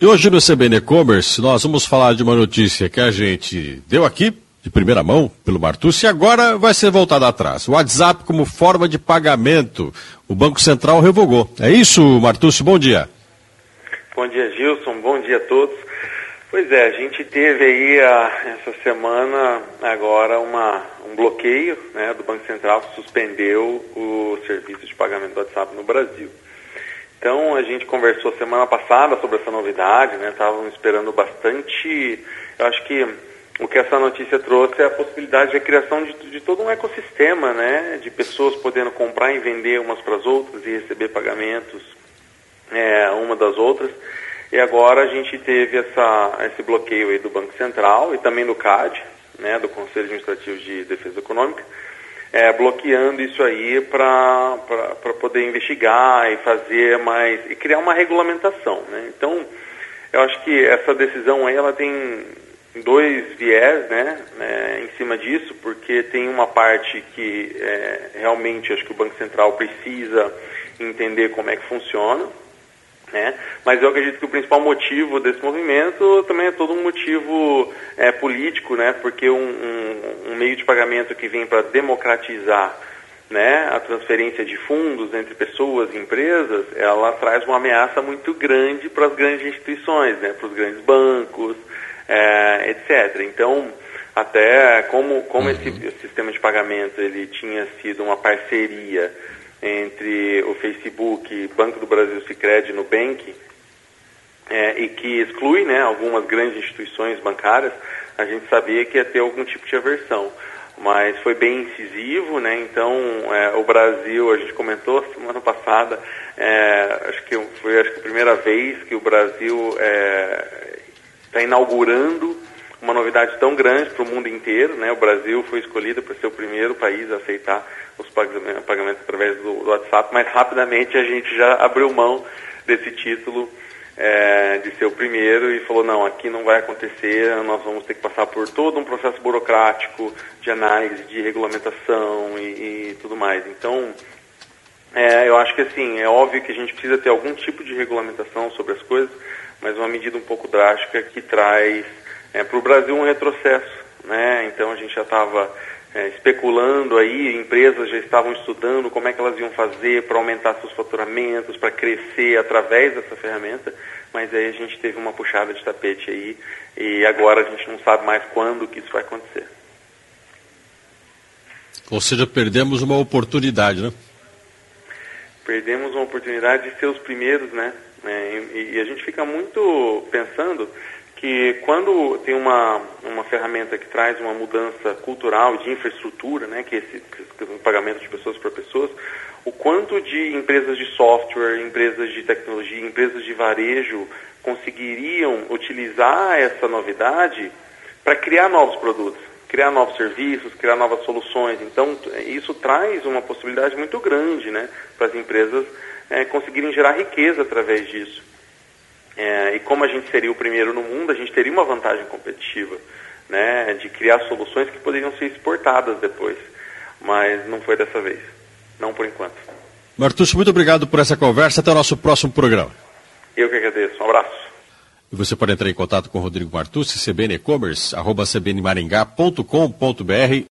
E hoje no CBN E-Commerce nós vamos falar de uma notícia que a gente deu aqui, de primeira mão, pelo Martucci, e agora vai ser voltada atrás. O WhatsApp como forma de pagamento. O Banco Central revogou. É isso, Martucci? Bom dia. Bom dia, Gilson. Bom dia a todos. Pois é, a gente teve aí essa semana agora um bloqueio, né, do Banco Central que suspendeu o serviço de pagamento do WhatsApp no Brasil. Então, a gente conversou semana passada sobre essa novidade, né? Estávamos esperando bastante. Eu acho que o que essa notícia trouxe é a possibilidade de criação de todo um ecossistema, né? De pessoas podendo comprar e vender umas para as outras e receber pagamentos uma das outras. E agora a gente teve esse bloqueio aí do Banco Central e também do CAD, né? Do Conselho Administrativo de Defesa Econômica. Bloqueando isso aí para poder investigar e fazer e criar uma regulamentação, né? Então, eu acho que essa decisão aí, ela tem dois viés, né, em cima disso, porque tem uma parte que realmente acho que o Banco Central precisa entender como é que funciona, né? Mas eu acredito que o principal motivo desse movimento também é todo um motivo político, né? Porque um meio de pagamento que vem para democratizar, né, a transferência de fundos entre pessoas e empresas, ela traz uma ameaça muito grande para as grandes instituições, né? Para os grandes bancos, etc. Então, até como esse sistema de pagamento ele tinha sido uma parceria entre o Facebook, Banco do Brasil, Sicredi e Nubank, e que exclui, né, algumas grandes instituições bancárias, a gente sabia que ia ter algum tipo de aversão. Mas foi bem incisivo, né? Então o Brasil, a gente comentou semana passada, acho que foi a primeira vez que o Brasil está inaugurando uma novidade tão grande para o mundo inteiro, né? O Brasil foi escolhido para ser o primeiro país a aceitar os pagamentos através do WhatsApp, mas rapidamente a gente já abriu mão desse título de ser o primeiro e falou, não, aqui não vai acontecer, nós vamos ter que passar por todo um processo burocrático de análise, de regulamentação e tudo mais. Então, eu acho que assim, é óbvio que a gente precisa ter algum tipo de regulamentação sobre as coisas, mas uma medida um pouco drástica que traz para o Brasil um retrocesso, né? Então a gente já estava especulando aí, empresas já estavam estudando como é que elas iam fazer para aumentar seus faturamentos, para crescer através dessa ferramenta, mas aí a gente teve uma puxada de tapete aí e agora a gente não sabe mais quando que isso vai acontecer. Ou seja, perdemos uma oportunidade, né? Perdemos uma oportunidade de ser os primeiros, né? E a gente fica muito pensando que quando tem uma ferramenta que traz uma mudança cultural de infraestrutura, né, que é o pagamento de pessoas para pessoas, o quanto de empresas de software, empresas de tecnologia, empresas de varejo conseguiriam utilizar essa novidade para criar novos produtos, criar novos serviços, criar novas soluções. Então, isso traz uma possibilidade muito grande, né, para as empresas conseguirem gerar riqueza através disso. E como a gente seria o primeiro no mundo, a gente teria uma vantagem competitiva, né, de criar soluções que poderiam ser exportadas depois, mas não foi dessa vez, não por enquanto. Martucci, muito obrigado por essa conversa, até o nosso próximo programa. Eu que agradeço, um abraço. E você pode entrar em contato com o Rodrigo Martucci, cbnecommerce@cbnmaringá.com.br.